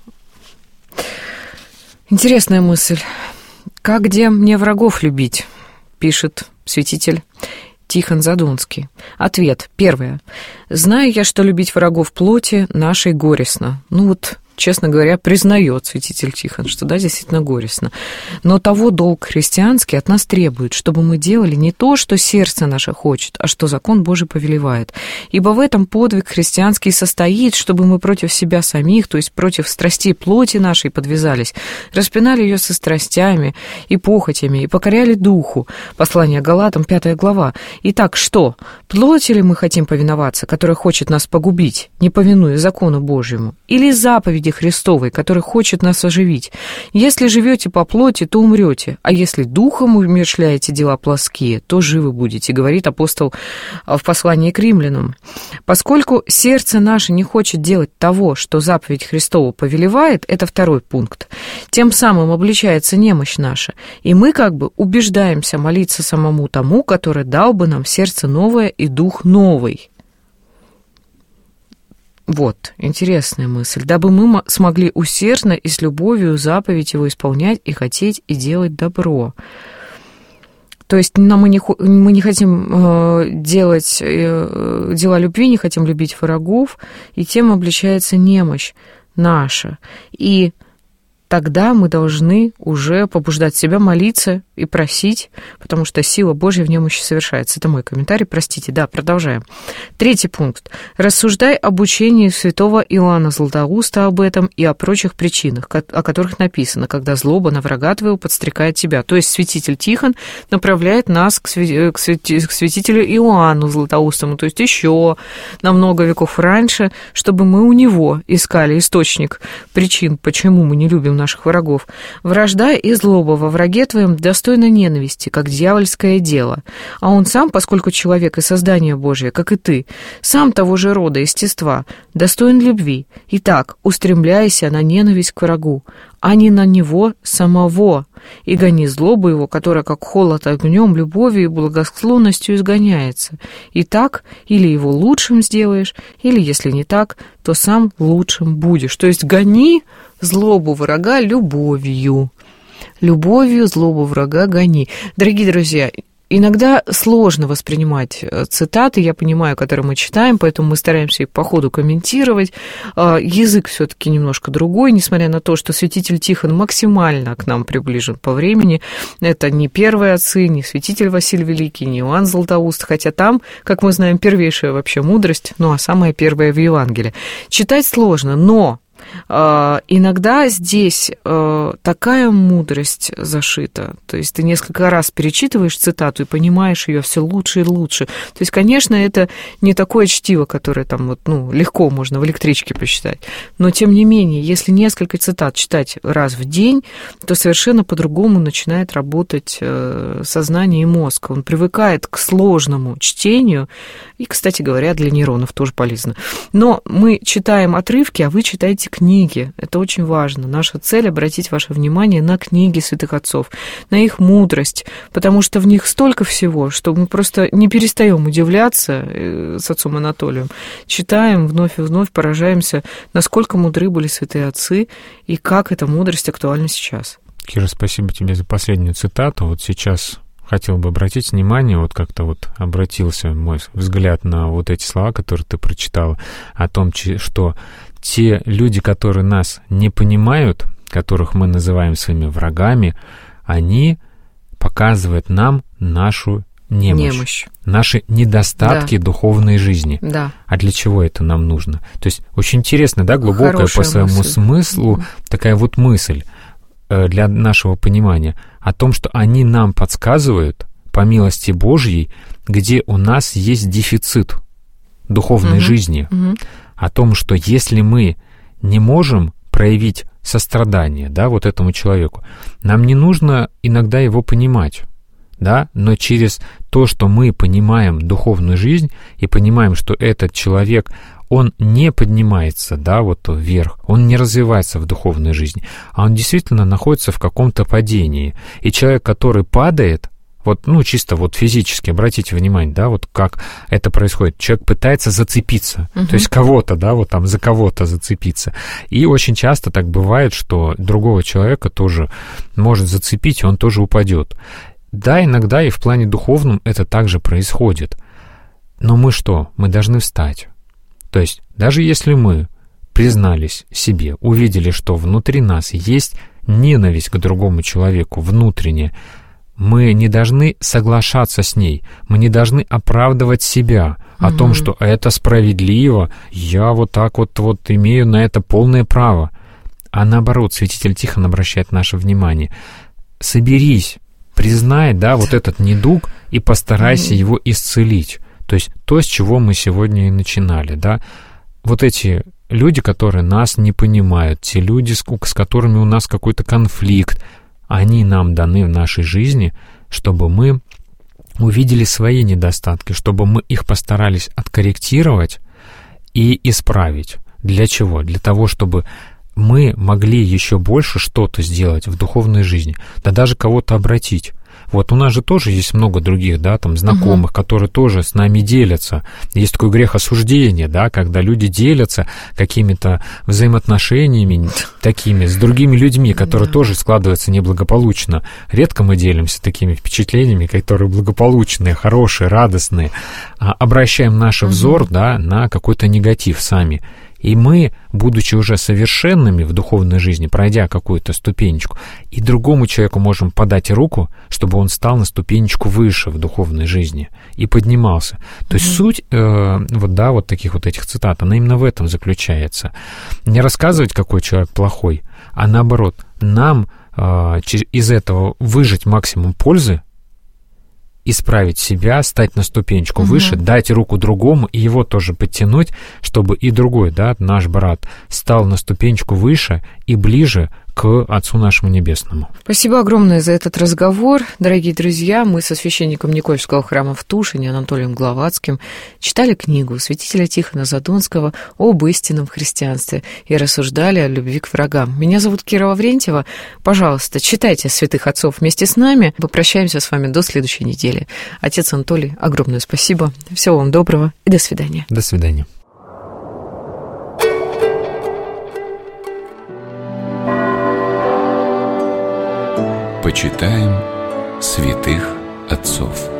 Интересная мысль. «Как где мне врагов любить?» пишет святитель Тихон Задонский. Ответ. Первое. «Знаю я, что любить врагов плоти нашей горестно». Ну вот, честно говоря, признает святитель Тихон, что да, действительно горестно. Но того долг христианский от нас требует, чтобы мы делали не то, что сердце наше хочет, а что закон Божий повелевает. Ибо в этом подвиг христианский состоит, чтобы мы против себя самих, то есть против страстей плоти нашей подвязались, распинали ее со страстями и похотями, и покоряли духу. Послание Галатам, пятая глава. Итак, что? Плоти ли мы хотим повиноваться, которая хочет нас погубить, не повинуя закону Божьему? Или заповеди Христовой, который хочет нас оживить? Если живете по плоти, то умрете, а если духом умерщвляете дела плоские, то живы будете, говорит апостол в послании к римлянам. Поскольку сердце наше не хочет делать того, что заповедь Христова повелевает, это второй пункт, тем самым обличается немощь наша, и мы как бы убеждаемся молиться самому тому, который дал бы нам сердце новое и дух новый. Вот, интересная мысль. Дабы мы смогли усердно и с любовью заповедь его исполнять и хотеть и делать добро. То есть нам мы, не, мы не хотим э, делать э, дела любви, не хотим любить врагов, и тем обличается немощь наша. И тогда мы должны уже побуждать себя молиться и просить, потому что сила Божья в немощи совершается. Это мой комментарий, простите. Да, продолжаем. Третий пункт. Рассуждай об учении святого Иоанна Златоуста об этом и о прочих причинах, о которых написано, когда злоба на врага твоего подстрекает тебя. То есть святитель Тихон направляет нас к, свя... к, святи... к святителю Иоанну Златоустому, то есть еще на много веков раньше, чтобы мы у него искали источник причин, почему мы не любим наших врагов. Вражда и злоба во враге твоем достойна ненависти, как дьявольское дело. А он сам, поскольку человек и создание Божие, как и ты, сам того же рода, естества, достоин любви. Итак, устремляйся на ненависть к врагу, а не на него самого, и гони злобу его, которая, как холод огнем, любовью и благосклонностью изгоняется. И так, или его лучшим сделаешь, или, если не так, то сам лучшим будешь. То есть гони злобу врага любовью. Любовью злобу врага гони. Дорогие друзья, иногда сложно воспринимать цитаты, я понимаю, которые мы читаем, поэтому мы стараемся их по ходу комментировать. Язык все-таки немножко другой, несмотря на то, что святитель Тихон максимально к нам приближен по времени. Это не первые отцы, не святитель Василий Великий, не Иоанн Златоуст, хотя там, как мы знаем, первейшая вообще мудрость, ну а самая первая в Евангелии. Читать сложно, но Иногда здесь такая мудрость зашита, то есть ты несколько раз перечитываешь цитату и понимаешь ее все лучше и лучше. То есть, конечно, это не такое чтиво, которое там вот, ну, легко можно в электричке посчитать, но тем не менее, если несколько цитат читать раз в день, то совершенно по-другому начинает работать сознание и мозг. Он привыкает к сложному чтению, и, кстати говоря, для нейронов тоже полезно. Но мы читаем отрывки, а вы читаете книги. Это очень важно. Наша цель — обратить ваше внимание на книги святых отцов, на их мудрость, потому что в них столько всего, что мы просто не перестаем удивляться с отцом Анатолием. Читаем вновь и вновь, поражаемся, насколько мудры были святые отцы и как эта мудрость актуальна сейчас. Кира, спасибо тебе за последнюю цитату. Вот сейчас хотел бы обратить внимание, вот как-то вот обратился мой взгляд на вот эти слова, которые ты прочитала, о том, что те люди, которые нас не понимают, которых мы называем своими врагами, они показывают нам нашу немощь, немощь. Наши недостатки да. духовной жизни. Да. А для чего это нам нужно? То есть очень интересно, да, глубокая Хорошая по своему мысль. смыслу mm-hmm. такая вот мысль э, для нашего понимания о том, что они нам подсказывают, по милости Божьей, где у нас есть дефицит духовной mm-hmm. жизни, mm-hmm. о том, что если мы не можем проявить сострадание, да, вот этому человеку, нам не нужно иногда его понимать, да, но через то, что мы понимаем духовную жизнь и понимаем, что этот человек, он не поднимается, да, вот вверх, он не развивается в духовной жизни, а он действительно находится в каком-то падении. И человек, который падает, вот, ну, чисто вот физически, обратите внимание, да, вот как это происходит. Человек пытается зацепиться, uh-huh. то есть кого-то, да, вот там за кого-то зацепиться. И очень часто так бывает, что другого человека тоже может зацепить, и он тоже упадет. Да, иногда и в плане духовном это также происходит. Но мы что? Мы должны встать. То есть даже если мы признались себе, увидели, что внутри нас есть ненависть к другому человеку, внутренняя, мы не должны соглашаться с ней, мы не должны оправдывать себя о mm-hmm. том, что это справедливо, я вот так вот, вот имею на это полное право. А наоборот, святитель Тихон обращает наше внимание. Соберись, признай, да, вот этот недуг и постарайся mm-hmm. его исцелить. То есть то, с чего мы сегодня и начинали, да. Вот эти люди, которые нас не понимают, те люди, с, с которыми у нас какой-то конфликт, они нам даны в нашей жизни, чтобы мы увидели свои недостатки, чтобы мы их постарались откорректировать и исправить. Для чего? Для того, чтобы мы могли еще больше что-то сделать в духовной жизни, да даже кого-то обратить. Вот у нас же тоже есть много других, да, там, знакомых, uh-huh. которые тоже с нами делятся. Есть такой грех осуждения, да, когда люди делятся какими-то взаимоотношениями такими с другими людьми, которые yeah. тоже складываются неблагополучно. Редко мы делимся такими впечатлениями, которые благополучные, хорошие, радостные. А обращаем наш uh-huh. взор, да, на какой-то негатив сами. И мы, будучи уже совершенными в духовной жизни, пройдя какую-то ступенечку, и другому человеку можем подать руку, чтобы он стал на ступенечку выше в духовной жизни и поднимался. То есть mm-hmm. суть э, вот, да, вот таких вот этих цитат, она именно в этом заключается. Не рассказывать, какой человек плохой, а наоборот, нам э, из этого выжать максимум пользы, исправить себя, стать на ступенечку uh-huh. выше, дать руку другому и его тоже подтянуть, чтобы и другой, да, наш брат, стал на ступенечку выше и ближе к Отцу нашему Небесному. Спасибо огромное за этот разговор. Дорогие друзья, мы со священником Никольского храма в Тушине Анатолием Главатским читали книгу святителя Тихона Задонского об истинном христианстве и рассуждали о любви к врагам. Меня зовут Кира Лаврентьева. Пожалуйста, читайте святых отцов вместе с нами. Попрощаемся с вами до следующей недели. Отец Анатолий, огромное спасибо. Всего вам доброго и до свидания. До свидания. Почитаем святых отцов.